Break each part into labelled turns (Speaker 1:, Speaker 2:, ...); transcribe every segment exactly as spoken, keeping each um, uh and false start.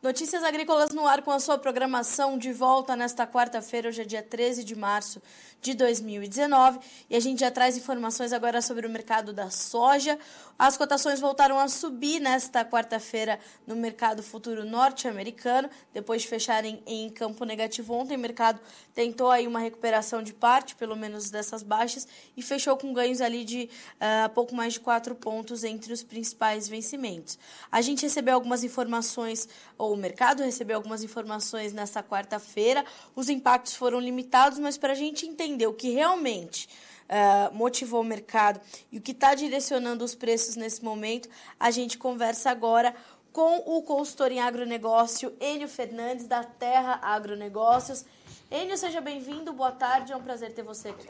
Speaker 1: Notícias Agrícolas no ar com a sua programação de volta nesta quarta-feira, hoje é dia treze de março de dois mil e dezenove, e a gente já traz informações agora sobre o mercado da soja. As cotações voltaram a subir nesta quarta-feira no mercado futuro norte-americano, depois de fecharem em campo negativo ontem. O mercado tentou aí uma recuperação de parte, pelo menos dessas baixas, e fechou com ganhos ali de uh, pouco mais de quatro pontos entre os principais vencimentos. A gente recebeu algumas informações, ou o mercado recebeu algumas informações nesta quarta-feira. Os impactos foram limitados, mas para a gente entender o que realmente uh, motivou o mercado e o que está direcionando os preços nesse momento, a gente conversa agora com o consultor em agronegócio, Enio Fernandes, da Terra Agronegócios. Enio, seja bem-vindo, boa tarde, é um prazer ter você aqui.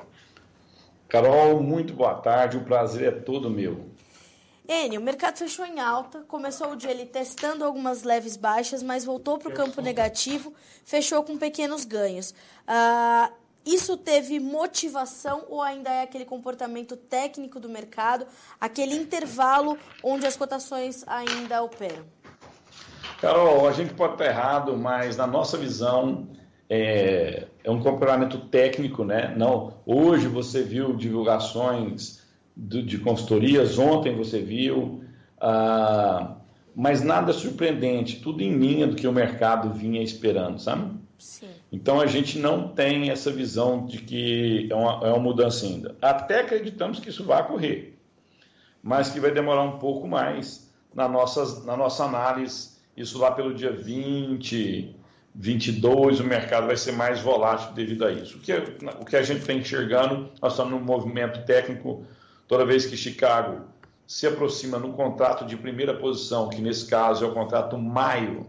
Speaker 2: Carol, muito boa tarde, o prazer é todo meu.
Speaker 1: Enio, o mercado fechou em alta, começou o dia ele testando algumas leves baixas, mas voltou para o campo negativo, fechou com pequenos ganhos. Uh, isso teve motivação ou ainda é aquele comportamento técnico do mercado, aquele intervalo onde as cotações ainda operam?
Speaker 2: Carol, a gente pode estar errado, mas na nossa visão é, é um comportamento técnico, né? Não, hoje você viu divulgações de, de consultorias, ontem você viu, ah, mas nada surpreendente, tudo em linha do que o mercado vinha esperando, sabe?
Speaker 1: Sim.
Speaker 2: Então a gente não tem essa visão de que é uma, é uma mudança ainda. Até acreditamos que isso vai ocorrer, mas que vai demorar um pouco mais na nossa, na nossa análise. Isso lá pelo dia vinte, vinte e dois, o mercado vai ser mais volátil devido a isso. O que, o que a gente está enxergando, nós estamos num movimento técnico, toda vez que Chicago se aproxima no contrato de primeira posição, que nesse caso é o contrato maio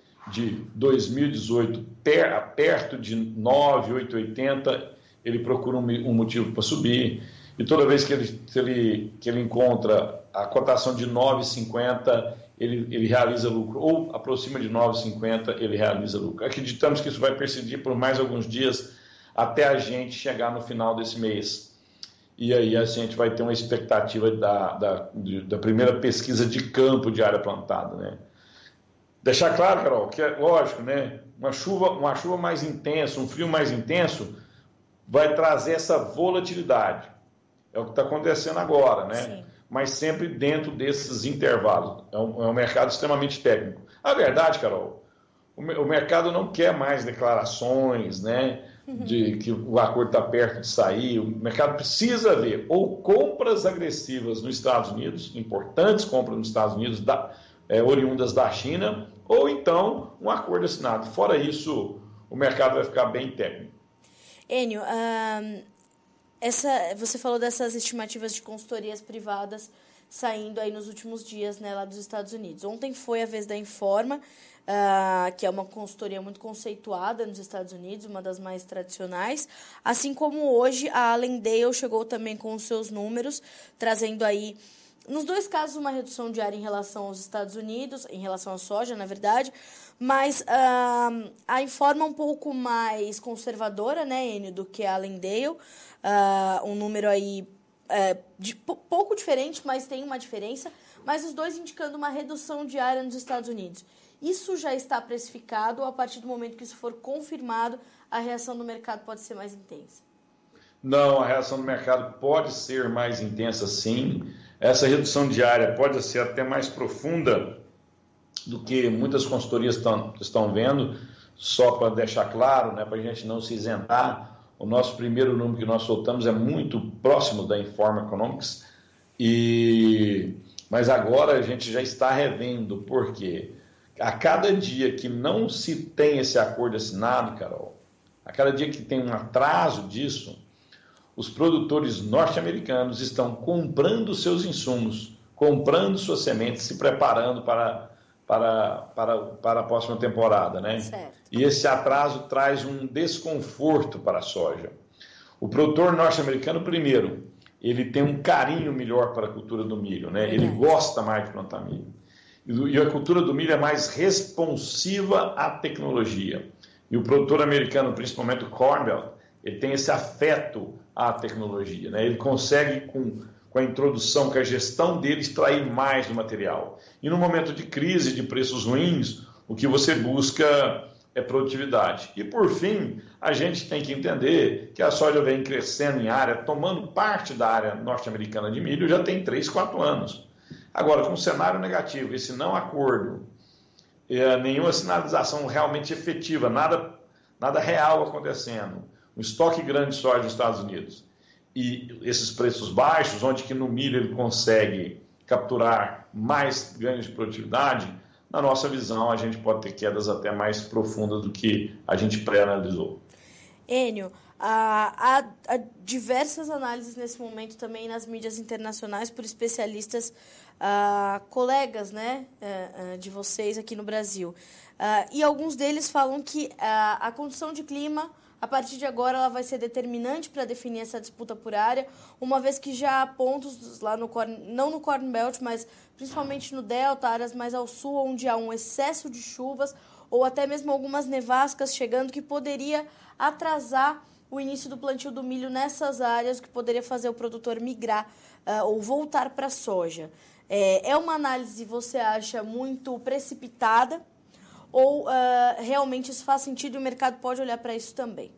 Speaker 2: de dois mil e dezoito, per, perto de nove, oito e oitenta, ele procura um, um motivo para subir, e toda vez que ele, que ele, que ele encontra a cotação de nove e cinquenta, ele, ele realiza lucro, ou aproxima de nove e cinquenta, ele realiza lucro. Acreditamos que isso vai persistir por mais alguns dias, até a gente chegar no final desse mês. E aí a gente vai ter uma expectativa da, da, da primeira pesquisa de campo de área plantada, né? Deixar claro, Carol, que é lógico, né? Uma chuva, uma chuva mais intensa, um frio mais intenso, vai trazer essa volatilidade. É o que está acontecendo agora, né?
Speaker 1: Sim.
Speaker 2: Mas sempre dentro desses intervalos. É um, é um mercado extremamente técnico. A verdade, Carol, o, o mercado não quer mais declarações, né? De que o acordo está perto de sair. O mercado precisa ver ou compras agressivas nos Estados Unidos, importantes compras nos Estados Unidos, da, é, oriundas da China, ou então um acordo assinado. Fora isso, o mercado vai ficar bem técnico.
Speaker 1: Enio, um, essa, você falou dessas estimativas de consultorias privadas saindo aí nos últimos dias, né, lá dos Estados Unidos. Ontem foi a vez da Informa, uh, que é uma consultoria muito conceituada nos Estados Unidos, uma das mais tradicionais, assim como hoje a Allendale chegou também com os seus números, trazendo aí, nos dois casos, uma redução diária em relação aos Estados Unidos, em relação à soja, na verdade, mas uh, a Informa um pouco mais conservadora, né, Enio, do que a Allendale, uh, um número aí É, de, pouco diferente, mas tem uma diferença, mas os dois indicando uma redução diária nos Estados Unidos. Isso já está precificado ou a partir do momento que isso for confirmado, a reação do mercado pode ser mais intensa?
Speaker 2: Não, a reação do mercado pode ser mais intensa, sim. Essa redução diária pode ser até mais profunda do que muitas consultorias estão, estão vendo, só para deixar claro, né, para a gente não se isentar. O nosso primeiro número que nós soltamos é muito próximo da Informa Economics, e... mas agora a gente já está revendo, porque a cada dia que não se tem esse acordo assinado, Carol, a cada dia que tem um atraso disso, os produtores norte-americanos estão comprando seus insumos, comprando suas sementes, se preparando para... Para, para, para a próxima temporada, né?
Speaker 1: Certo.
Speaker 2: E esse atraso traz um desconforto para a soja. O produtor norte-americano, primeiro, ele tem um carinho melhor para a cultura do milho, né? Ele gosta mais de plantar milho. E a cultura do milho é mais responsiva à tecnologia. E o produtor americano, principalmente o Corn Belt, ele tem esse afeto à tecnologia, né? Ele consegue, com... com a introdução, com a gestão dele, extrair mais do material. E no momento de crise, de preços ruins, O que você busca é produtividade. E, por fim, a gente tem que entender que a soja vem crescendo em área, tomando parte da área norte-americana de milho, já tem três, quatro anos. Agora, com um cenário negativo, esse não acordo, é, nenhuma sinalização realmente efetiva, nada, nada real acontecendo, um estoque grande de soja nos Estados Unidos e esses preços baixos, onde que no milho ele consegue capturar mais ganhos de produtividade, na nossa visão, a gente pode ter quedas até mais profundas do que a gente pré-analisou.
Speaker 1: Enio, há, há, há diversas análises nesse momento também nas mídias internacionais por especialistas, uh, colegas, né, uh, uh, de vocês aqui no Brasil. Uh, e alguns deles falam que uh, a condição de clima, a partir de agora, ela vai ser determinante para definir essa disputa por área, uma vez que já há pontos lá no Corn, não no Corn Belt, mas principalmente no Delta, áreas mais ao sul, onde há um excesso de chuvas ou até mesmo algumas nevascas chegando que poderia atrasar o início do plantio do milho nessas áreas, o que poderia fazer o produtor migrar uh, ou voltar para a soja. É, é uma análise, você acha, muito precipitada? Ou uh, realmente isso faz sentido e o mercado pode olhar para isso também?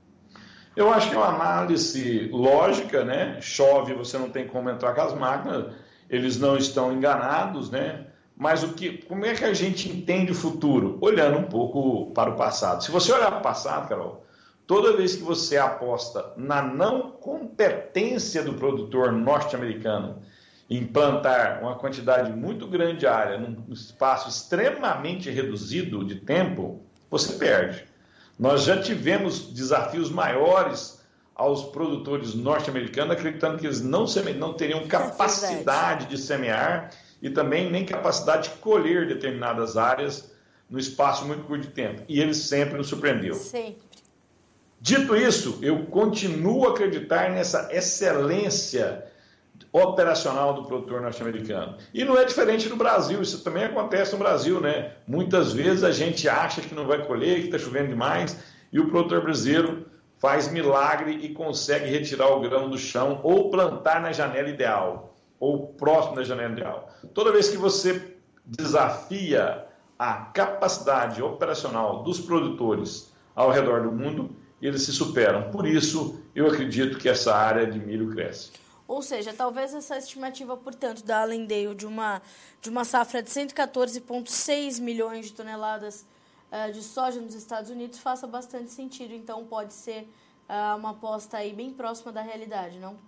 Speaker 2: Eu acho que é uma análise lógica, né? Chove, você não tem como entrar com as máquinas, eles não estão enganados, né? Mas o que, como é que a gente entende o futuro? Olhando um pouco para o passado. Se você olhar para o passado, Carol, toda vez que você aposta na não competência do produtor norte-americano em plantar uma quantidade muito grande de área num espaço extremamente reduzido de tempo, você perde. Nós já tivemos desafios maiores aos produtores norte-americanos, acreditando que eles não, seme... não teriam capacidade de semear e também nem capacidade de colher determinadas áreas no espaço muito curto de tempo. E eles sempre nos surpreendeu.
Speaker 1: Sempre.
Speaker 2: Dito isso, eu continuo a acreditar nessa excelência operacional do produtor norte-americano. E não é diferente no Brasil, isso também acontece no Brasil, né? Muitas vezes a gente acha que não vai colher, que está chovendo demais, e o produtor brasileiro faz milagre e consegue retirar o grão do chão ou plantar na janela ideal, ou próximo da janela ideal. Toda vez que você desafia a capacidade operacional dos produtores ao redor do mundo, eles se superam. Por isso, eu acredito que essa área de milho cresce.
Speaker 1: Ou seja, talvez essa estimativa, portanto, da Allendale de uma, de uma safra de cento e quatorze vírgula seis milhões de toneladas uh, de soja nos Estados Unidos faça bastante sentido. Então, pode ser uh, uma aposta aí bem próxima da realidade, não?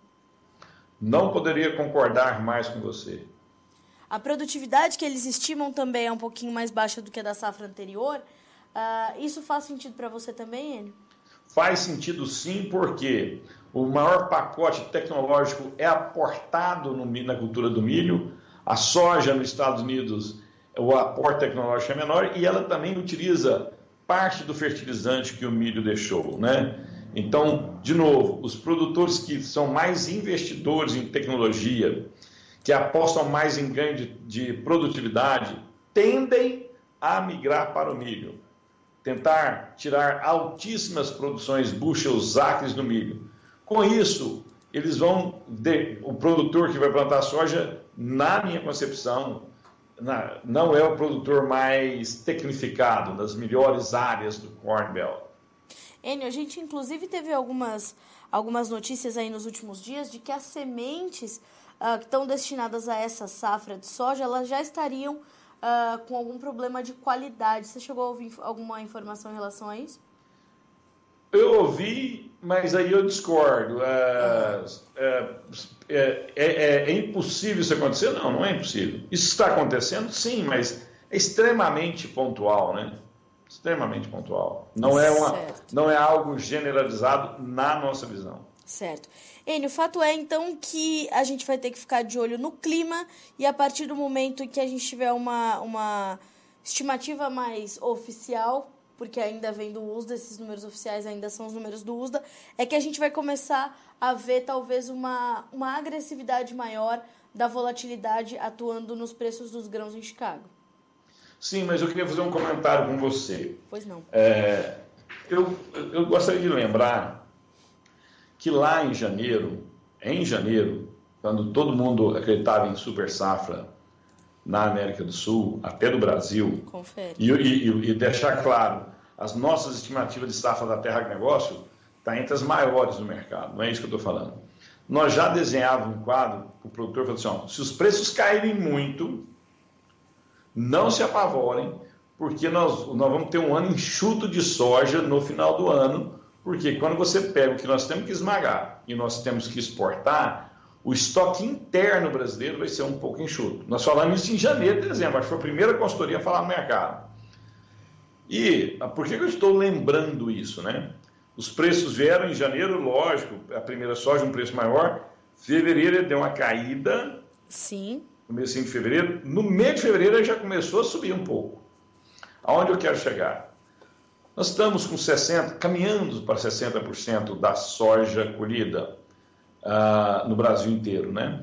Speaker 2: Não poderia concordar mais com você.
Speaker 1: A produtividade que eles estimam também é um pouquinho mais baixa do que a da safra anterior. Uh, isso faz sentido para você também, Enio?
Speaker 2: Faz sentido sim, porque o maior pacote tecnológico é aportado no, na cultura do milho. A soja nos Estados Unidos, o aporte tecnológico é menor e ela também utiliza parte do fertilizante que o milho deixou, né? Então, de novo, os produtores que são mais investidores em tecnologia, que apostam mais em ganho de, de produtividade, tendem a migrar para o milho. Tentar tirar altíssimas produções, bushels, acres no milho. Com isso, eles vão, de, o produtor que vai plantar soja, na minha concepção, na, não é o produtor mais tecnificado, nas melhores áreas do Corn Belt.
Speaker 1: Enio, a gente inclusive teve algumas, algumas notícias aí nos últimos dias de que as sementes uh, que estão destinadas a essa safra de soja, elas já estariam Uh, com algum problema de qualidade. Você chegou a ouvir alguma informação em relação a isso?
Speaker 2: Eu ouvi, mas aí eu discordo. É, é, é, é, é impossível isso acontecer? Não, não é impossível. Isso está acontecendo? Sim, mas é extremamente pontual, né? Extremamente pontual. Não é, uma, não é algo generalizado na nossa visão.
Speaker 1: Certo. Enio, o fato é, então, que a gente vai ter que ficar de olho no clima e a partir do momento que a gente tiver uma, uma estimativa mais oficial, porque ainda vem do U S D A, esses números oficiais ainda são os números do U S D A, é que a gente vai começar a ver, talvez, uma, uma agressividade maior da volatilidade atuando nos preços dos grãos em Chicago.
Speaker 2: Sim, mas eu queria fazer um comentário com você.
Speaker 1: Pois não.
Speaker 2: É, eu, eu gostaria de lembrar que lá em janeiro, em janeiro, quando todo mundo acreditava em super safra, na América do Sul, até do Brasil,
Speaker 1: Confere.
Speaker 2: E, e, e deixar claro, as nossas estimativas de safra da Terra Agronegócio está entre as maiores do mercado, não é isso que eu estou falando. Nós já desenhávamos um quadro para o produtor, falando assim, ó, se os preços caírem muito, não se apavorem, porque nós, nós vamos ter um ano enxuto de soja no final do ano, porque quando você pega o que nós temos que esmagar e nós temos que exportar, o estoque interno brasileiro vai ser um pouco enxuto. Nós falamos isso em janeiro e dezembro, acho que foi a primeira consultoria a falar no mercado. E por que eu estou lembrando isso, né? Os preços vieram em janeiro, lógico, a primeira soja um preço maior, fevereiro deu uma caída.
Speaker 1: Sim.
Speaker 2: No mês de fevereiro, no mês de fevereiro já começou a subir um pouco. Aonde eu quero chegar? Nós estamos com sessenta, caminhando para sessenta por cento da soja colhida uh, no Brasil inteiro, né?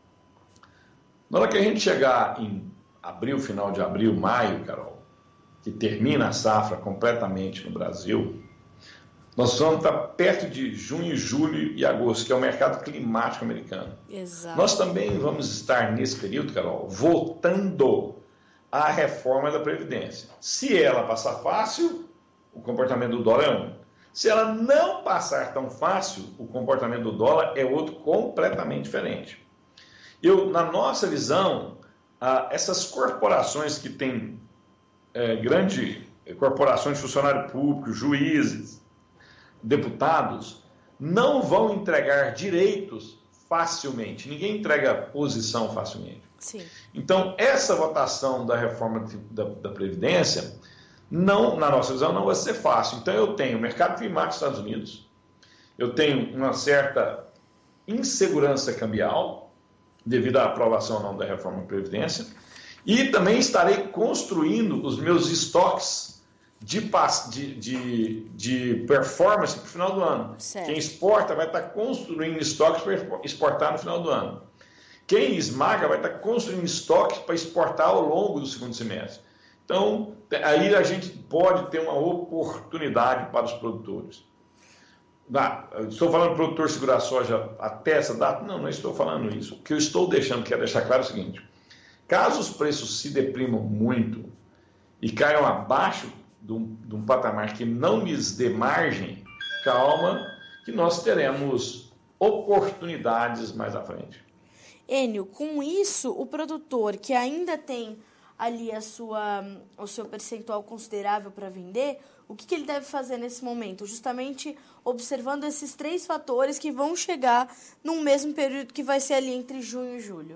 Speaker 2: Na hora que a gente chegar em abril, final de abril, maio, Carol, que termina a safra completamente no Brasil, nós vamos estar perto de junho, julho e agosto, que é o mercado climático americano.
Speaker 1: Exato.
Speaker 2: Nós também vamos estar nesse período, Carol, votando a reforma da Previdência. Se ela passar fácil, o comportamento do dólar é um. Se ela não passar tão fácil, o comportamento do dólar é outro completamente diferente. Eu, na nossa visão, ah, essas corporações que têm é, grande corporações de funcionário público, juízes, deputados, não vão entregar direitos facilmente. Ninguém entrega posição facilmente.
Speaker 1: Sim.
Speaker 2: Então, essa votação da reforma da, da Previdência, não, na nossa visão, não vai ser fácil. Então, eu tenho o mercado climático dos Estados Unidos, eu tenho uma certa insegurança cambial, devido à aprovação ou não da reforma da Previdência, e também estarei construindo os meus estoques de, de, de, de performance para o final do ano.
Speaker 1: Certo. Quem
Speaker 2: exporta vai estar construindo estoques para exportar no final do ano. Quem esmaga vai estar construindo estoques para exportar ao longo do segundo semestre. Então, aí a gente pode ter uma oportunidade para os produtores. Ah, estou falando do produtor segurar soja até essa data? Não, não estou falando isso. O que eu estou deixando, quero deixar claro é o seguinte: caso os preços se deprimam muito e caiam abaixo de um, de um patamar que não lhes dê margem, calma, que nós teremos oportunidades mais à frente.
Speaker 1: Enio, com isso, o produtor que ainda tem ali a sua, o seu percentual considerável para vender, o que, que ele deve fazer nesse momento? Justamente observando esses três fatores que vão chegar num mesmo período que vai ser ali entre junho e julho.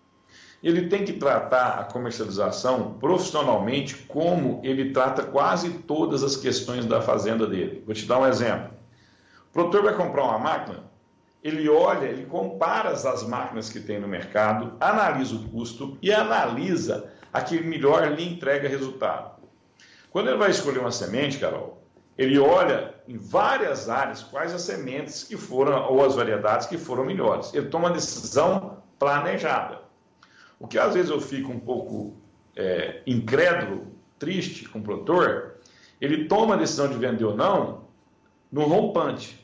Speaker 2: Ele tem que tratar a comercialização profissionalmente como ele trata quase todas as questões da fazenda dele. Vou te dar um exemplo. O produtor vai comprar uma máquina, ele olha, ele compara as máquinas que tem no mercado, analisa o custo e analisa a que melhor lhe entrega resultado. Quando ele vai escolher uma semente, Carol, ele olha em várias áreas quais as sementes que foram, ou as variedades que foram melhores. Ele toma uma decisão planejada. O que às vezes eu fico um pouco é, incrédulo, triste com o produtor, ele toma a decisão de vender ou não no rompante.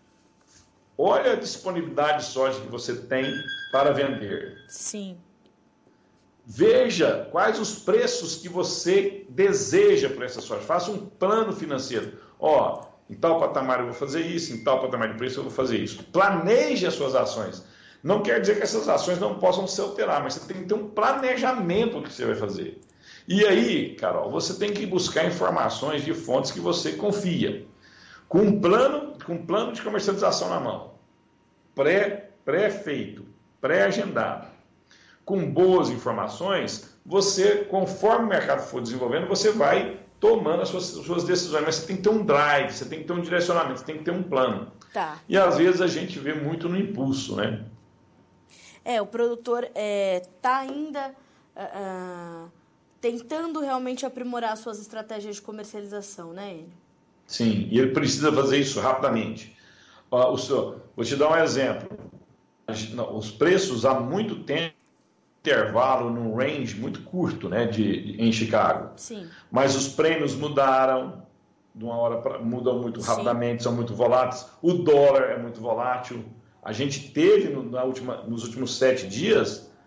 Speaker 2: Olha a disponibilidade de soja que você tem para vender.
Speaker 1: Sim.
Speaker 2: Veja quais os preços que você deseja para essa soja. Faça um plano financeiro. Ó, em tal patamar eu vou fazer isso, em tal patamar de preço eu vou fazer isso. Planeje as suas ações. Não quer dizer que essas ações não possam se alterar, mas você tem que ter um planejamento do que você vai fazer. E aí, Carol, você tem que buscar informações de fontes que você confia. Com um plano, com um plano de comercialização na mão. Pré, pré-feito, pré-agendado. Com boas informações, você, conforme o mercado for desenvolvendo, você vai tomando as suas, suas decisões. Mas você tem que ter um drive, você tem que ter um direcionamento, você tem que ter um plano.
Speaker 1: Tá.
Speaker 2: E às vezes a gente vê muito no impulso, né?
Speaker 1: É, o produtor está é, tá ainda uh, tentando realmente aprimorar suas estratégias de comercialização, né, Enio?
Speaker 2: Sim, e ele precisa fazer isso rapidamente. Uh, o senhor, vou te dar um exemplo. Os preços há muito tempo, intervalo num range muito curto, né, de, de, em Chicago.
Speaker 1: Sim.
Speaker 2: Mas os prêmios mudaram, de uma hora pra, mudam muito rapidamente, Sim. são muito voláteis. O dólar é muito volátil. A gente teve no, na última, nos últimos sete dias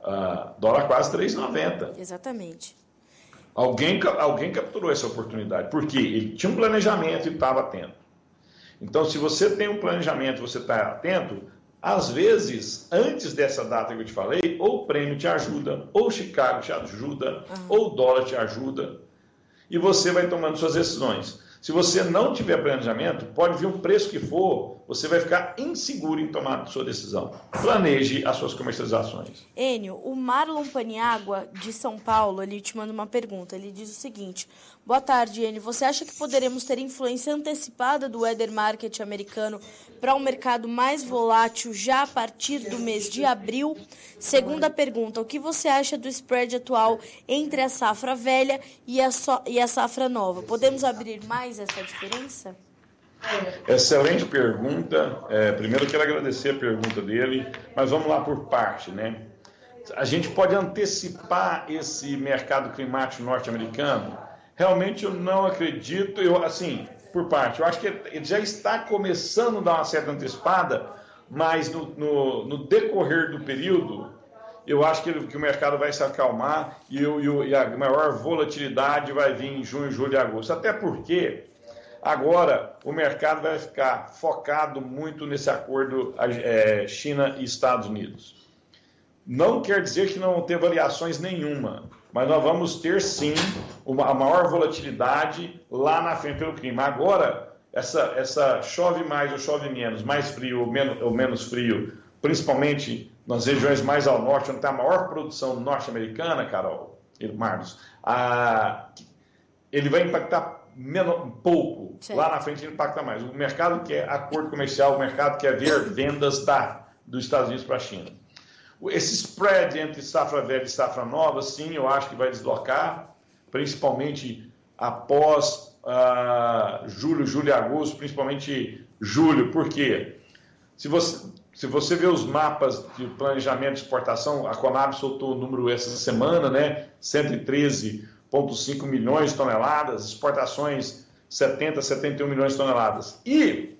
Speaker 2: Uh, dólar quase três reais e noventa centavos.
Speaker 1: Exatamente.
Speaker 2: Alguém, alguém capturou essa oportunidade, porque ele tinha um planejamento e estava atento. Então, se você tem um planejamento, você está atento, às vezes, antes dessa data que eu te falei, ou o prêmio te ajuda, ou o Chicago te ajuda, uhum. ou o dólar te ajuda, e você vai tomando suas decisões. Se você não tiver planejamento, pode vir um preço que for, você vai ficar inseguro em tomar sua decisão. Planeje as suas comercializações.
Speaker 1: Enio, o Marlon Paniagua, de São Paulo, ele te manda uma pergunta. Ele diz o seguinte: boa tarde, Enio. Você acha que poderemos ter influência antecipada do weather market americano para um mercado mais volátil já a partir do mês de abril? Segunda pergunta: o que você acha do spread atual entre a safra velha e a, so- e a safra nova? Podemos abrir mais essa diferença?
Speaker 2: Excelente pergunta. É, primeiro eu quero agradecer a pergunta dele, mas vamos lá por parte, né? A gente pode antecipar esse mercado climático norte-americano? Realmente eu não acredito, eu, assim, por parte, eu acho que ele já está começando a dar uma certa antecipada, mas no, no, no decorrer do período, eu acho que, ele, que o mercado vai se acalmar e, e, e a maior volatilidade vai vir em junho, julho e agosto. Até porque agora o mercado vai ficar focado muito nesse acordo é, China e Estados Unidos. Não quer dizer que não vão ter variações nenhuma, mas nós vamos ter sim uma, a maior volatilidade lá na frente pelo clima. Agora, essa, essa chove mais ou chove menos, mais frio ou menos, ou menos frio, principalmente nas regiões mais ao norte, onde está a maior produção norte-americana, Carol e Marcos, a, ele vai impactar menor, um pouco. Sim. Lá na frente ele impacta mais. O mercado quer acordo comercial, o mercado quer ver vendas da, dos Estados Unidos para a China. Esse spread entre safra velha e safra nova, sim, eu acho que vai deslocar, principalmente após uh, julho, julho e agosto, principalmente julho. Por quê? Se você, se você vê os mapas de planejamento de exportação, a Conab soltou o número essa semana, né? cento e treze vírgula cinco milhões de toneladas, exportações setenta, setenta e um milhões de toneladas. E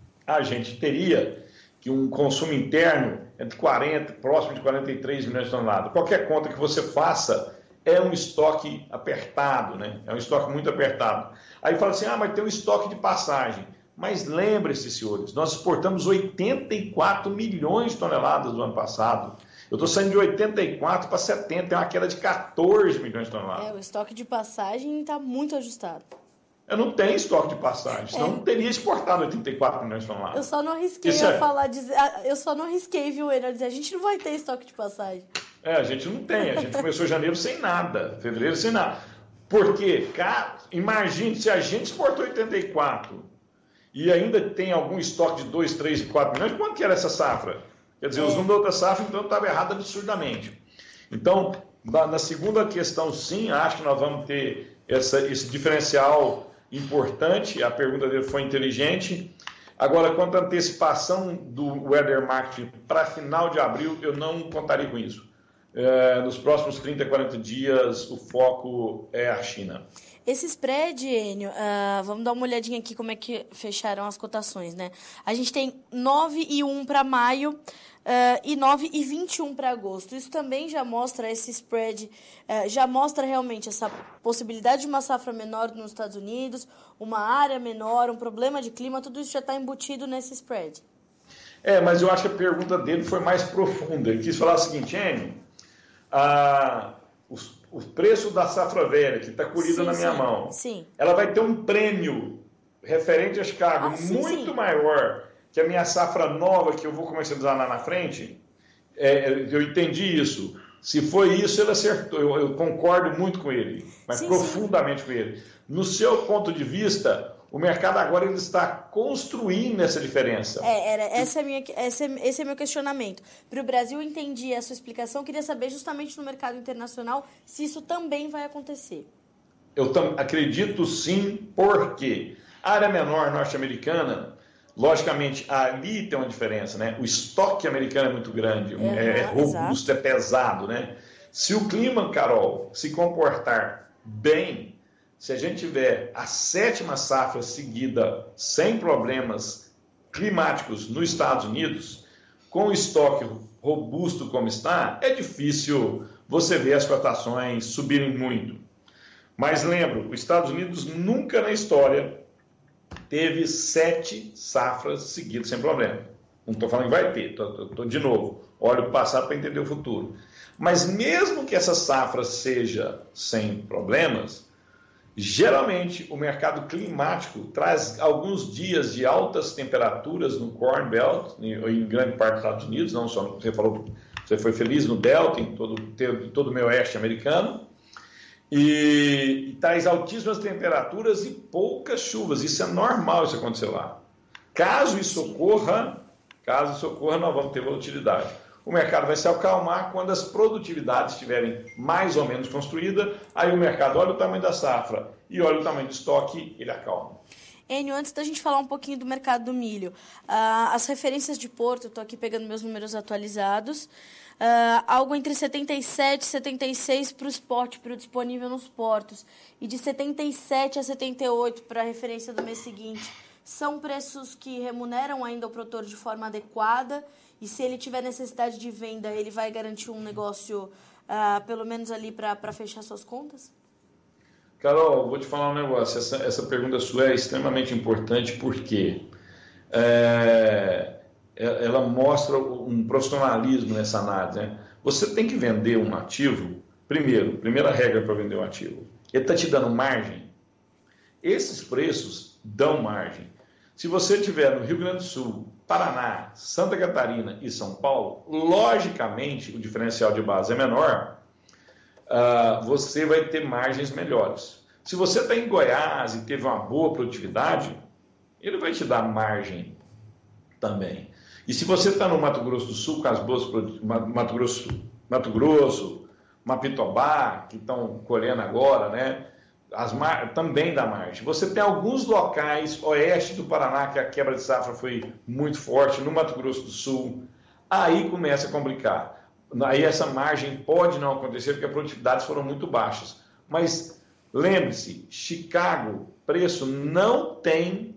Speaker 2: a gente teria que um consumo interno entre quarenta, próximo de quarenta e três milhões de toneladas. Qualquer conta que você faça é um estoque apertado, né? É um estoque muito apertado. Aí fala assim, ah, mas tem um estoque de passagem. Mas lembre-se, senhores, nós exportamos oitenta e quatro milhões de toneladas no ano passado. Eu estou saindo de oitenta e quatro para setenta, é uma queda de quatorze milhões de toneladas.
Speaker 1: É, o estoque de passagem está muito ajustado.
Speaker 2: Eu não tenho estoque de passagem, senão é. não teria exportado oitenta e quatro milhões de toneladas.
Speaker 1: Eu só não arrisquei
Speaker 2: Isso
Speaker 1: a
Speaker 2: é...
Speaker 1: falar, dizer, eu só não arrisquei, viu, Enio, a dizer, a gente não vai ter estoque de passagem.
Speaker 2: É, a gente não tem, a gente começou janeiro sem nada, fevereiro sem nada. Porque, cara, imagine, se a gente exportou oitenta e quatro e ainda tem algum estoque de dois, três e quatro milhões, quanto que era essa safra? Quer dizer, é. os números da outra safra, então, estavam errados absurdamente. Então, na, na segunda questão, sim, acho que nós vamos ter essa, esse diferencial importante, a pergunta dele foi inteligente. Agora, quanto à antecipação do weather market para final de abril, eu não contaria com isso. É, nos próximos trinta, quarenta dias, o foco é a China.
Speaker 1: Esse spread, Enio, uh, vamos dar uma olhadinha aqui como é que fecharam as cotações, né? A gente tem nove e um para maio uh, e nove e vinte e um para agosto. Isso também já mostra esse spread, uh, já mostra realmente essa possibilidade de uma safra menor nos Estados Unidos, uma área menor, um problema de clima, tudo isso já está embutido nesse spread.
Speaker 2: É, mas eu acho que a pergunta dele foi mais profunda. Ele quis falar o seguinte, Enio, uh, os o preço da safra velha, que está colhida na minha
Speaker 1: sim,
Speaker 2: mão,
Speaker 1: sim.
Speaker 2: ela vai ter um prêmio referente a Chicago ah, sim, muito sim. maior que a minha safra nova, que eu vou comercializar lá na frente. É, eu entendi isso. Se foi isso, ele acertou. Eu, eu concordo muito com ele, mas sim, profundamente sim. com ele. No seu ponto de vista, o mercado agora ele está construindo essa diferença.
Speaker 1: É, era, essa é minha, esse, é, esse é meu questionamento. Para o Brasil, eu entendi a sua explicação. Queria saber, justamente no mercado internacional, se isso também vai acontecer.
Speaker 2: Eu tam, acredito sim, porque a área menor norte-americana, logicamente, ali tem uma diferença, né? O estoque americano é muito grande, uhum, é, é robusto, exato. É pesado, né? Se o clima, Carol, se comportar bem, se a gente tiver a sétima safra seguida sem problemas climáticos nos Estados Unidos, com o estoque robusto como está, é difícil você ver as cotações subirem muito. Mas lembro, os Estados Unidos nunca na história teve sete safras seguidas sem problema. Não estou falando que vai ter, estou de novo, olho o passado para entender o futuro. Mas mesmo que essa safra seja sem problemas, geralmente o mercado climático traz alguns dias de altas temperaturas no Corn Belt, em grande parte dos Estados Unidos, não só, você falou, você foi feliz no Delta, em todo, todo o meio oeste americano, e, e traz altíssimas temperaturas e poucas chuvas. Isso é normal isso acontecer lá. Caso isso ocorra, caso isso ocorra, nós vamos ter volatilidade. O mercado vai se acalmar quando as produtividades estiverem mais ou menos construídas, aí o mercado olha o tamanho da safra e olha o tamanho do estoque, ele acalma.
Speaker 1: Enio, antes da gente falar um pouquinho do mercado do milho, uh, as referências de Porto, eu estou aqui pegando meus números atualizados, uh, algo entre setenta e sete e setenta e seis para o spot, para o disponível nos portos, e de setenta e sete a setenta e oito para a referência do mês seguinte. São preços que remuneram ainda o produtor de forma adequada, e se ele tiver necessidade de venda, ele vai garantir um negócio, uh, pelo menos ali para fechar suas contas?
Speaker 2: Carol, vou te falar um negócio. Essa, essa pergunta sua é extremamente importante porque é, ela mostra um profissionalismo nessa análise. Né? Você tem que vender um ativo, primeiro, primeira regra para vender um ativo, ele está te dando margem. Esses preços dão margem. Se você estiver no Rio Grande do Sul, Paraná, Santa Catarina e São Paulo, logicamente o diferencial de base é menor, uh, você vai ter margens melhores. Se você está em Goiás e teve uma boa produtividade, ele vai te dar margem também. E se você está no Mato Grosso do Sul, com as boas Mato Grosso, Mato Grosso, Mapitobá, que estão colhendo agora, né? As mar... também dá margem. Você tem alguns locais, oeste do Paraná, que a quebra de safra foi muito forte, no Mato Grosso do Sul, aí começa a complicar. Aí essa margem pode não acontecer, porque as produtividades foram muito baixas. Mas lembre-se, Chicago, preço não tem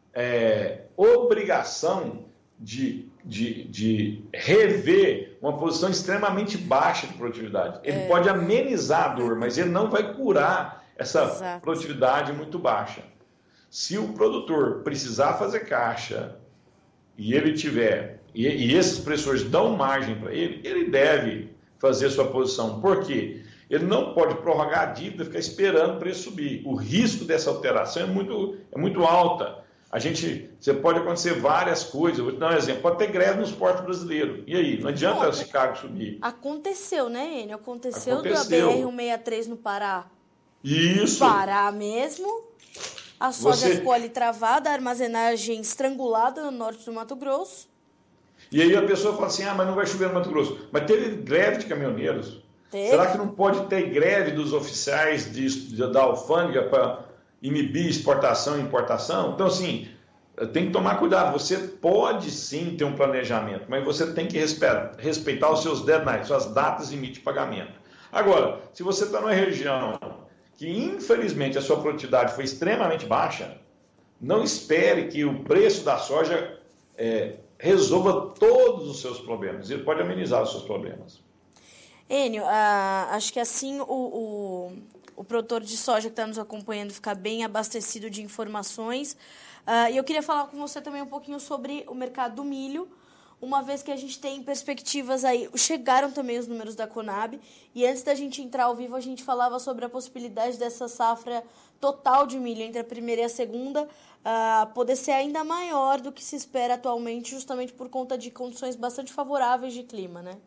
Speaker 2: é, obrigação de, de, de rever uma posição extremamente baixa de produtividade. Ele é. pode amenizar a dor, mas ele não vai curar essa Exato. produtividade muito baixa. Se o produtor precisar fazer caixa e ele tiver, e, e esses pressores dão margem para ele, ele deve fazer sua posição. Por quê? Ele não pode prorrogar a dívida e ficar esperando o preço subir. O risco dessa alteração é muito, é muito alta. A gente, você pode acontecer várias coisas. Eu vou te dar um exemplo. Pode ter greve nos portos brasileiros. E aí? Não adianta o Chicago subir.
Speaker 1: Aconteceu, né, Enio? Aconteceu, Aconteceu. do A B R cento e sessenta e três no Pará.
Speaker 2: Isso.
Speaker 1: Pará mesmo. A soja
Speaker 2: Você...
Speaker 1: ficou ali travada, a armazenagem estrangulada no norte do Mato Grosso.
Speaker 2: E aí a pessoa fala assim, ah, mas não vai chover no Mato Grosso. Mas teve greve de caminhoneiros.
Speaker 1: Teve?
Speaker 2: Será que não pode ter greve dos oficiais de, de, da alfândega para inibir exportação e importação? Então, assim, tem que tomar cuidado. Você pode sim ter um planejamento, mas você tem que respeitar, respeitar os seus deadlines, suas datas limite de pagamento. Agora, se você está numa região que, infelizmente, a sua produtividade foi extremamente baixa, não espere que o preço da soja é, resolva todos os seus problemas. Ele pode amenizar os seus problemas.
Speaker 1: Enio, ah, acho que assim o, o, o produtor de soja que está nos acompanhando fica bem abastecido de informações. Ah, e eu queria falar com você também um pouquinho sobre o mercado do milho, uma vez que a gente tem perspectivas aí. Chegaram também os números da Conab, e antes da gente entrar ao vivo, a gente falava sobre a possibilidade dessa safra total de milho entre a primeira e a segunda uh, poder ser ainda maior do que se espera atualmente, justamente por conta de condições bastante favoráveis de clima, né?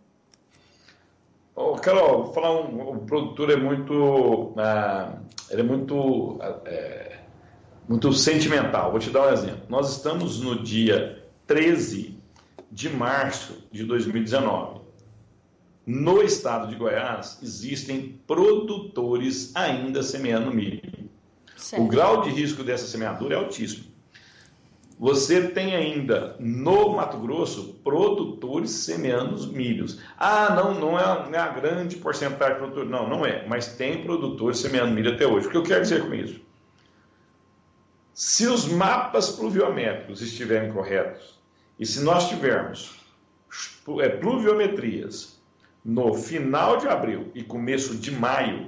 Speaker 2: Oh, Carol, vou falar, um, o produtor é muito, uh, ele é muito, é, muito sentimental. Vou te dar um exemplo. Nós estamos no dia treze de março de dois mil e dezenove. No estado de Goiás, existem produtores ainda semeando milho. Certo. O grau de risco dessa semeadura é altíssimo. Você tem ainda, no Mato Grosso, produtores semeando os milhos. Ah, não, não é, não é a grande porcentagem de produtores. Não, não é. Mas tem produtores semeando milho até hoje. O que eu quero dizer com isso? Se os mapas pluviométricos estiverem corretos, e se nós tivermos é, pluviometrias no final de abril e começo de maio,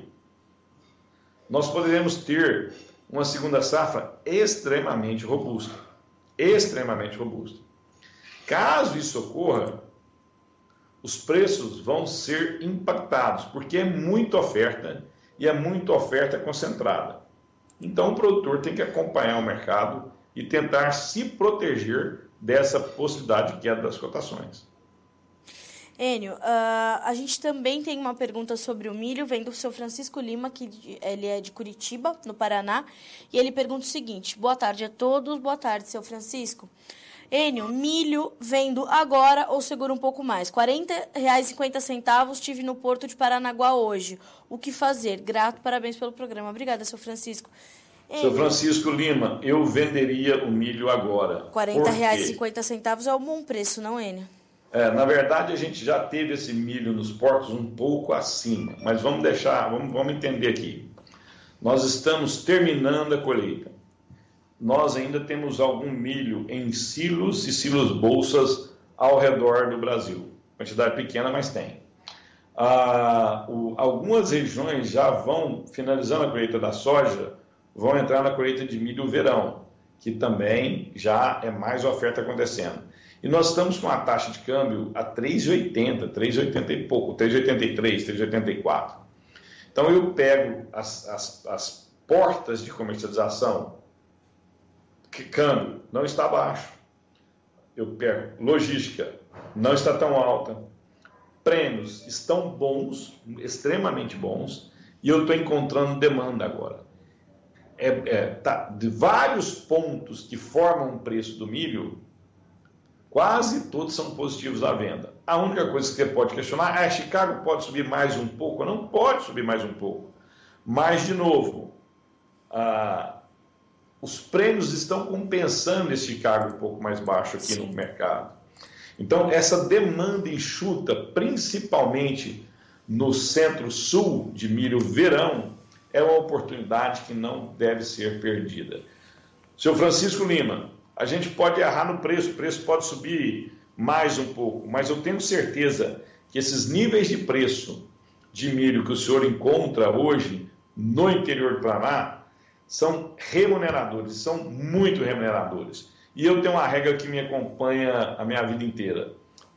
Speaker 2: nós poderemos ter uma segunda safra extremamente robusta. Extremamente robusta. Caso isso ocorra, os preços vão ser impactados, porque é muita oferta e é muita oferta concentrada. Então, o produtor tem que acompanhar o mercado e tentar se proteger dessa possibilidade de queda das cotações.
Speaker 1: Enio, uh, a gente também tem uma pergunta sobre o milho, vem do seu Francisco Lima, que ele é de Curitiba, no Paraná, e ele pergunta o seguinte: boa tarde a todos, boa tarde, seu Francisco. Enio, milho vendo agora ou segura um pouco mais? quarenta reais e cinquenta centavos tive no Porto de Paranaguá hoje. O que fazer? Grato, parabéns pelo programa. Obrigada, seu Francisco.
Speaker 2: Enio, seu Francisco Lima, eu venderia o milho agora.
Speaker 1: quarenta reais e cinquenta centavos é um bom preço, não, Enio?
Speaker 2: É, na verdade, a gente já teve esse milho nos portos um pouco acima, mas vamos deixar, vamos, vamos entender aqui. Nós estamos terminando a colheita. Nós ainda temos algum milho em silos e silos bolsas ao redor do Brasil. Quantidade pequena, mas tem. Ah, o, algumas regiões já vão, finalizando a colheita da soja, vão entrar na colheita de milho verão, que também já é mais oferta acontecendo. E nós estamos com uma taxa de câmbio a três reais e oitenta centavos, três reais e oitenta e pouco, três reais e oitenta e três, três reais e oitenta e quatro. Então eu pego as, as, as portas de comercialização, que câmbio não está baixo. Eu pego logística, não está tão alta. Prêmios estão bons, extremamente bons, e eu estou encontrando demanda agora. É, é, tá, de vários pontos que formam o preço do milho, quase todos são positivos à venda. A única coisa que você pode questionar é: Chicago pode subir mais um pouco? Não pode subir mais um pouco. Mas, de novo, ah, os prêmios estão compensando esse Chicago um pouco mais baixo aqui Sim. no mercado. Então, essa demanda enxuta, principalmente no centro-sul de milho verão, é uma oportunidade que não deve ser perdida. Seu Francisco Lima, a gente pode errar no preço, o preço pode subir mais um pouco, mas eu tenho certeza que esses níveis de preço de milho que o senhor encontra hoje no interior do Paraná são remuneradores, são muito remuneradores. E eu tenho uma regra que me acompanha a minha vida inteira: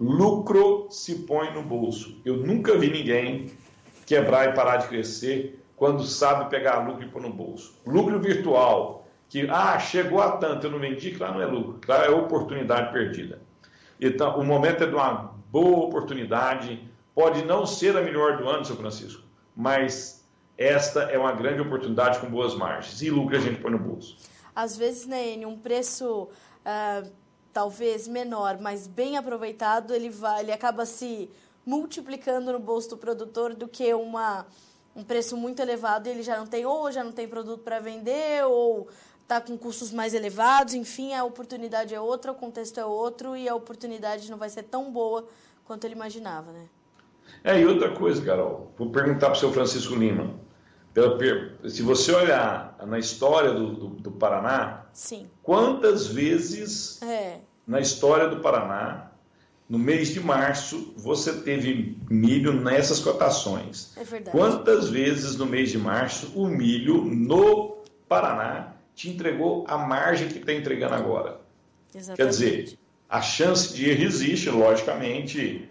Speaker 2: lucro se põe no bolso. Eu nunca vi ninguém quebrar e parar de crescer quando sabe pegar lucro e pôr no bolso. Lucro virtual, que, ah, chegou a tanto, eu não vendi, claro, não é lucro, claro, é oportunidade perdida. Então, o momento é de uma boa oportunidade, pode não ser a melhor do ano, seu Francisco, mas esta é uma grande oportunidade com boas margens, e lucro a gente põe no bolso.
Speaker 1: Às vezes, né, em um preço uh, talvez menor, mas bem aproveitado, ele, vai, ele acaba se multiplicando no bolso do produtor do que uma, um preço muito elevado e ele já não tem, ou já não tem produto para vender, ou está com custos mais elevados, enfim, a oportunidade é outra, o contexto é outro e a oportunidade não vai ser tão boa quanto ele imaginava, né?
Speaker 2: É, e outra coisa, Carol, vou perguntar para o seu Francisco Lima. Se você olhar na história do, do, do Paraná,
Speaker 1: Sim.
Speaker 2: quantas vezes
Speaker 1: é.
Speaker 2: na história do Paraná, no mês de março, você teve milho nessas cotações?
Speaker 1: É verdade.
Speaker 2: Quantas vezes no mês de março o milho no Paraná te entregou a margem que está entregando agora?
Speaker 1: Exatamente.
Speaker 2: Quer dizer, a chance de erro existe, logicamente,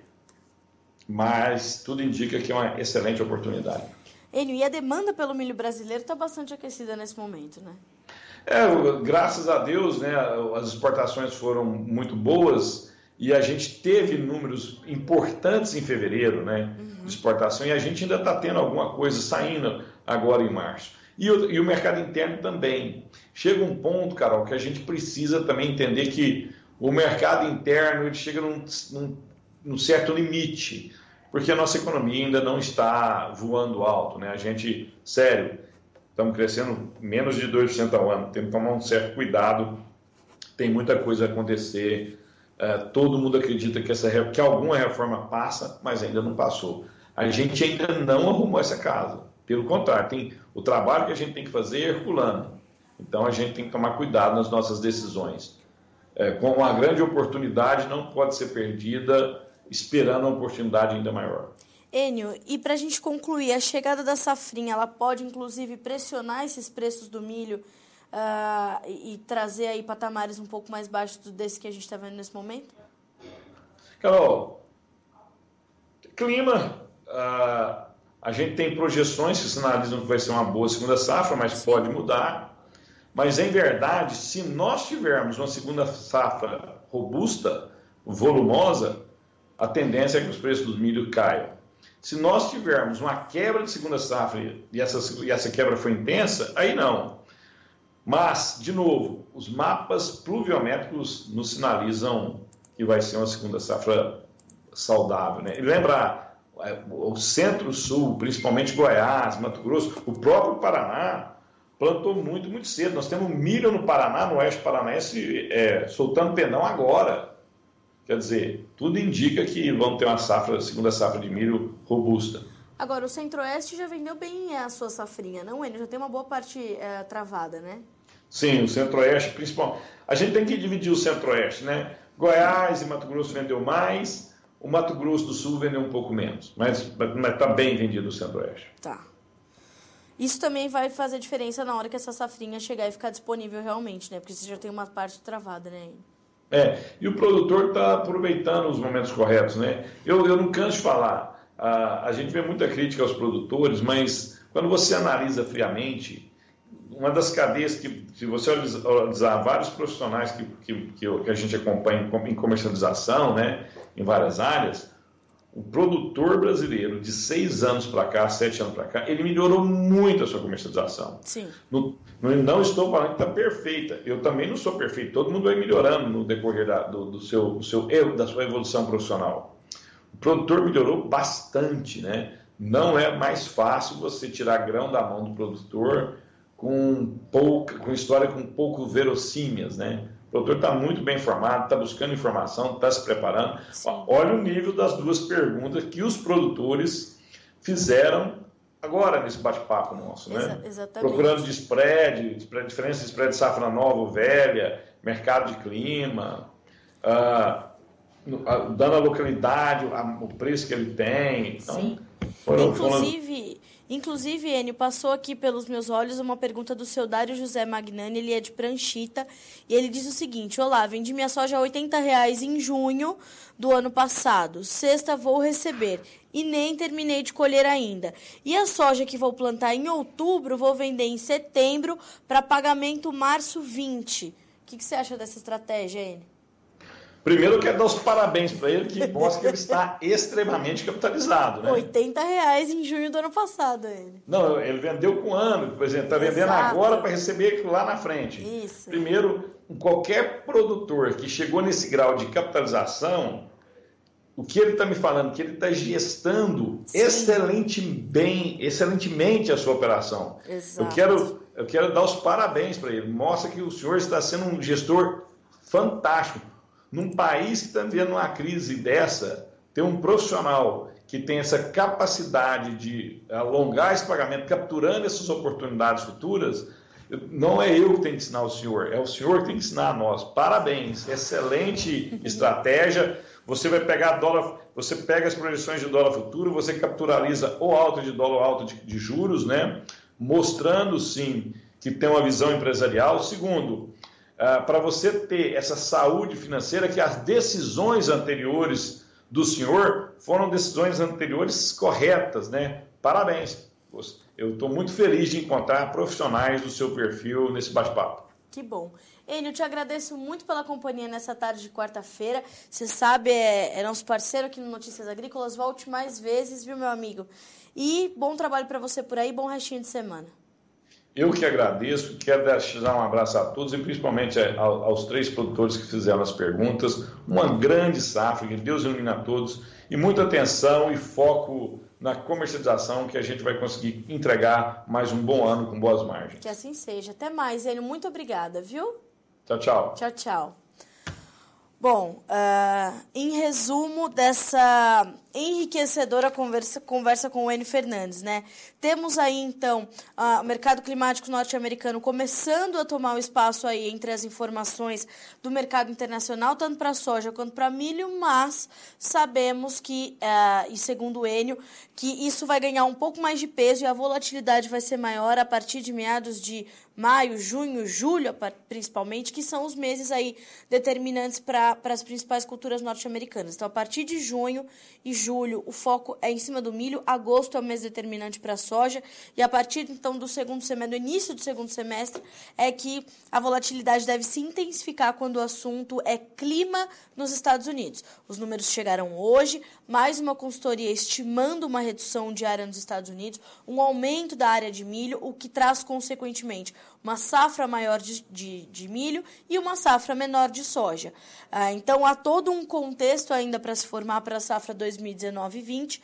Speaker 2: mas tudo indica que é uma excelente oportunidade.
Speaker 1: Enio, e a demanda pelo milho brasileiro está bastante aquecida nesse momento, né?
Speaker 2: É, graças a Deus, né, as exportações foram muito boas e a gente teve números importantes em fevereiro, né, uhum. de exportação, e a gente ainda está tendo alguma coisa saindo agora em março. E o, e o mercado interno também. Chega um ponto, Carol, que a gente precisa também entender que o mercado interno ele chega num, num, num certo limite, porque a nossa economia ainda não está voando alto, né? A gente, sério, estamos crescendo menos de dois por cento ao ano, temos que tomar um certo cuidado, tem muita coisa a acontecer, uh, todo mundo acredita que, essa, que alguma reforma passa, mas ainda não passou. A gente ainda não arrumou essa casa, pelo contrário, tem, o trabalho que a gente tem que fazer é herculano, então a gente tem que tomar cuidado nas nossas decisões. É, com uma grande oportunidade não pode ser perdida esperando uma oportunidade ainda maior.
Speaker 1: Enio, e para a gente concluir, a chegada da safrinha, ela pode inclusive pressionar esses preços do milho uh, e, e trazer aí patamares um pouco mais baixos desse que a gente está vendo nesse momento?
Speaker 2: Carol, clima, uh, a gente tem projeções que sinalizam que vai ser uma boa segunda safra, mas Sim. pode mudar. Mas, em verdade, se nós tivermos uma segunda safra robusta, volumosa, a tendência é que os preços do milho caiam. Se nós tivermos uma quebra de segunda safra e essa, e essa quebra foi intensa, aí não. Mas, de novo, os mapas pluviométricos nos sinalizam que vai ser uma segunda safra saudável, né? E lembrar, o centro-sul, principalmente Goiás, Mato Grosso, o próprio Paraná plantou muito, muito cedo. Nós temos milho no Paraná, no oeste paranaense, é, soltando penão agora. Quer dizer, tudo indica que vão ter uma safra, segunda safra de milho robusta.
Speaker 1: Agora, o Centro-Oeste já vendeu bem a sua safrinha, não, Enio? Já tem uma boa parte é, travada, né?
Speaker 2: Sim, o Centro-Oeste, principalmente. A gente tem que dividir o Centro-Oeste, né? Goiás e Mato Grosso vendeu mais, o Mato Grosso do Sul vendeu um pouco menos, mas está bem vendido o Centro-Oeste.
Speaker 1: Tá. Isso também vai fazer diferença na hora que essa safrinha chegar e ficar disponível realmente, né? Porque você já tem uma parte travada, né?
Speaker 2: É, e o produtor está aproveitando os momentos corretos, né? Eu, eu não canso de falar, a, a gente vê muita crítica aos produtores, mas quando você analisa friamente, uma das cadeias que, se você analisar vários profissionais que, que, que a gente acompanha em comercialização, né, em várias áreas, o produtor brasileiro de seis anos para cá, sete anos para cá, ele melhorou muito a sua comercialização.
Speaker 1: Sim.
Speaker 2: No, não estou falando que está perfeita. Eu também não sou perfeito. Todo mundo vai melhorando no decorrer da, do, do seu, do seu, da sua evolução profissional. O produtor melhorou bastante, né? Não é mais fácil você tirar grão da mão do produtor com pouca, com história com pouco verossímias, né? O produtor está muito bem informado, está buscando informação, está se preparando. Sim. Olha o nível das duas perguntas que os produtores fizeram agora nesse bate-papo nosso, né?
Speaker 1: Exa- exatamente.
Speaker 2: Procurando de spread, diferença de spread de safra nova ou velha, mercado de clima, uh, dando a localidade, a, o preço que ele tem. Então,
Speaker 1: Sim.
Speaker 2: Foram,
Speaker 1: Inclusive...
Speaker 2: foram...
Speaker 1: Inclusive, Enio, passou aqui pelos meus olhos uma pergunta do seu Dário José Magnani, ele é de Pranchita, e ele diz o seguinte: olá, vendi minha soja a oitenta reais em junho do ano passado, sexta vou receber, e nem terminei de colher ainda. E a soja que vou plantar em outubro, vou vender em setembro para pagamento março vinte. O que, que você acha dessa estratégia, Enio?
Speaker 2: Primeiro, eu quero dar os parabéns para ele, que mostra que ele está extremamente capitalizado, né?
Speaker 1: oitenta reais em junho do ano passado, ele.
Speaker 2: Não, ele vendeu com ano, por exemplo, está vendendo
Speaker 1: Exato.
Speaker 2: agora para receber aquilo lá na frente.
Speaker 1: Isso.
Speaker 2: Primeiro, qualquer produtor que chegou nesse grau de capitalização, o que ele está me falando? Que ele está gestando excelente bem, excelentemente a sua operação.
Speaker 1: Exato.
Speaker 2: Eu quero, eu quero dar os parabéns para ele. Mostra que o senhor está sendo um gestor fantástico. Num país que está vivendo uma crise dessa, ter um profissional que tem essa capacidade de alongar esse pagamento, capturando essas oportunidades futuras, não é eu que tenho que ensinar o senhor, é o senhor que tem que ensinar a nós. Parabéns, excelente estratégia. Você vai pegar dólar, você pega as projeções de dólar futuro, você capturaliza o alta de dólar, o alta de, de juros, né? Mostrando sim que tem uma visão empresarial. Segundo, Uh, para você ter essa saúde financeira, que as decisões anteriores do senhor foram decisões anteriores corretas, né? Parabéns. Eu estou muito feliz de encontrar profissionais do seu perfil nesse bate-papo.
Speaker 1: Que bom. Enio, eu te agradeço muito pela companhia nessa tarde de quarta-feira. Você sabe, é, é nosso parceiro aqui no Notícias Agrícolas. Volte mais vezes, viu, meu amigo? E bom trabalho para você por aí, bom restinho de semana.
Speaker 2: Eu que agradeço, quero dar um abraço a todos e principalmente aos três produtores que fizeram as perguntas. Uma grande safra, que Deus ilumine a todos, e muita atenção e foco na comercialização, que a gente vai conseguir entregar mais um bom ano com boas margens.
Speaker 1: Que assim seja. Até mais, Enio. Muito obrigada, viu?
Speaker 2: Tchau, tchau.
Speaker 1: Tchau, tchau. Bom, uh, em resumo dessa enriquecedora conversa, conversa com o Enio Fernandes, né? Temos aí, então, uh, o mercado climático norte-americano começando a tomar o espaço aí entre as informações do mercado internacional, tanto para soja quanto para milho, mas sabemos que, uh, e segundo o Enio, que isso vai ganhar um pouco mais de peso e a volatilidade vai ser maior a partir de meados de maio, junho, julho, principalmente, que são os meses aí determinantes para para as principais culturas norte-americanas. Então, a partir de junho e julho, o foco é em cima do milho. Agosto é o mês determinante para a soja. E a partir, então, do segundo semestre, do início do segundo semestre, é que a volatilidade deve se intensificar quando o assunto é clima nos Estados Unidos. Os números chegaram hoje, mais uma consultoria estimando uma redução de área nos Estados Unidos, um aumento da área de milho, o que traz, consequentemente, uma safra maior de, de, de milho e uma safra menor de soja. Ah, então, há todo um contexto ainda para se formar para a safra dois mil e dezenove vinte,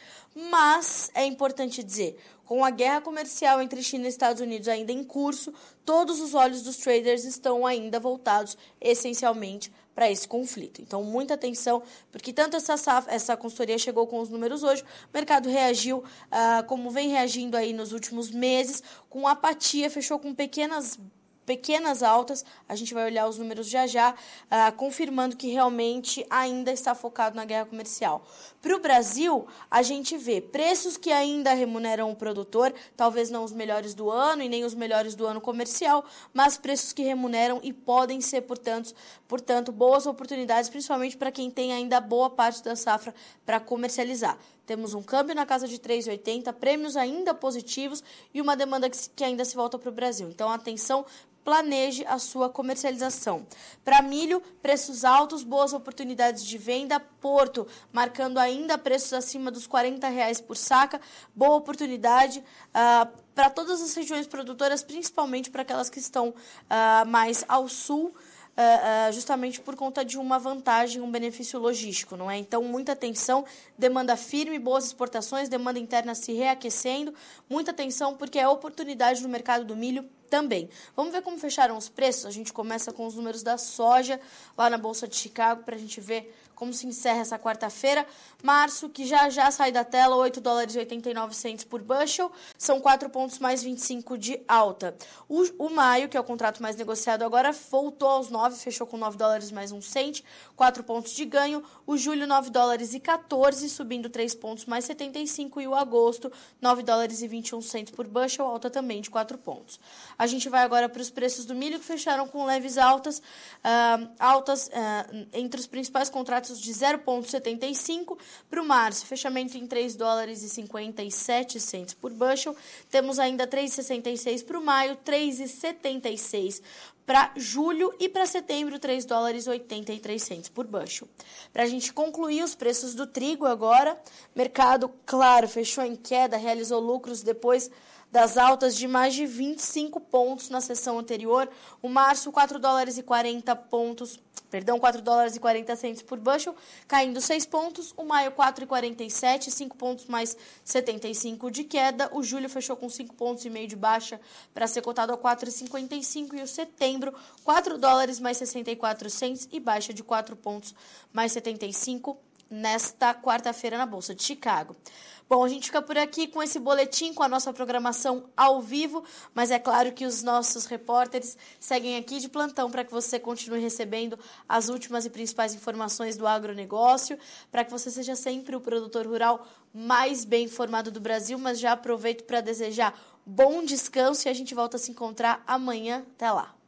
Speaker 1: mas é importante dizer, com a guerra comercial entre China e Estados Unidos ainda em curso, todos os olhos dos traders estão ainda voltados essencialmente para esse conflito. Então, muita atenção, porque tanto essa, safra, essa consultoria chegou com os números hoje, o mercado reagiu ah, como vem reagindo aí nos últimos meses, com apatia, fechou com pequenas pequenas altas, a gente vai olhar os números já já, uh, confirmando que realmente ainda está focado na guerra comercial. Para o Brasil, a gente vê preços que ainda remuneram o produtor, talvez não os melhores do ano e nem os melhores do ano comercial, mas preços que remuneram e podem ser, portanto, portanto boas oportunidades, principalmente para quem tem ainda boa parte da safra para comercializar. Temos um câmbio na casa de três reais e oitenta centavos, prêmios ainda positivos e uma demanda que, que ainda se volta para o Brasil. Então, atenção, planeje a sua comercialização. Para milho, preços altos, boas oportunidades de venda. Porto, marcando ainda preços acima dos quarenta reais por saca, boa oportunidade uh, para todas as regiões produtoras, principalmente para aquelas que estão uh, mais ao sul, Uh, uh, justamente por conta de uma vantagem, um benefício logístico, não é? Então, muita atenção, demanda firme, boas exportações, demanda interna se reaquecendo, muita atenção porque é oportunidade no mercado do milho também. Vamos ver como fecharam os preços? A gente começa com os números da soja lá na Bolsa de Chicago para a gente ver como se encerra essa quarta-feira. Março, que já já sai da tela, oito dólares e oitenta e nove centavos por bushel, são quatro pontos mais vinte e cinco de alta. O, o maio, que é o contrato mais negociado agora, voltou aos nove, fechou com nove dólares mais um cento, quatro pontos de ganho. O julho, nove dólares e quatorze, subindo três pontos mais setenta e cinco. E o agosto, nove dólares e vinte e um centavos por bushel, alta também de quatro pontos. A gente vai agora para os preços do milho, que fecharam com leves altas, uh, altas uh, entre os principais contratos de zero vírgula setenta e cinco. Para o março, fechamento em três dólares e cinquenta e sete centavos por bushel. Temos ainda três reais e sessenta e seis para o maio, três reais e setenta e seis para julho e para setembro, três dólares e oitenta e três centavos por bushel. Para a gente concluir os preços do trigo agora, mercado, claro, fechou em queda, realizou lucros depois das altas de mais de vinte e cinco pontos na sessão anterior. O março, quatro dólares e quarenta pontos, perdão, quatro dólares e quarenta centavos por bushel, caindo seis pontos. O maio, quatro e quarenta e sete, cinco pontos mais setenta e cinco de queda. O julho fechou com cinco pontos e meio de baixa para ser cotado a quatro e cinquenta e cinco. E o setembro, quatro dólares mais sessenta e quatro centavos e baixa de quatro pontos mais setenta e cinco nesta quarta-feira na Bolsa de Chicago. Bom, a gente fica por aqui com esse boletim, com a nossa programação ao vivo, mas é claro que os nossos repórteres seguem aqui de plantão para que você continue recebendo as últimas e principais informações do agronegócio, para que você seja sempre o produtor rural mais bem informado do Brasil, mas já aproveito para desejar bom descanso e a gente volta a se encontrar amanhã. Até lá!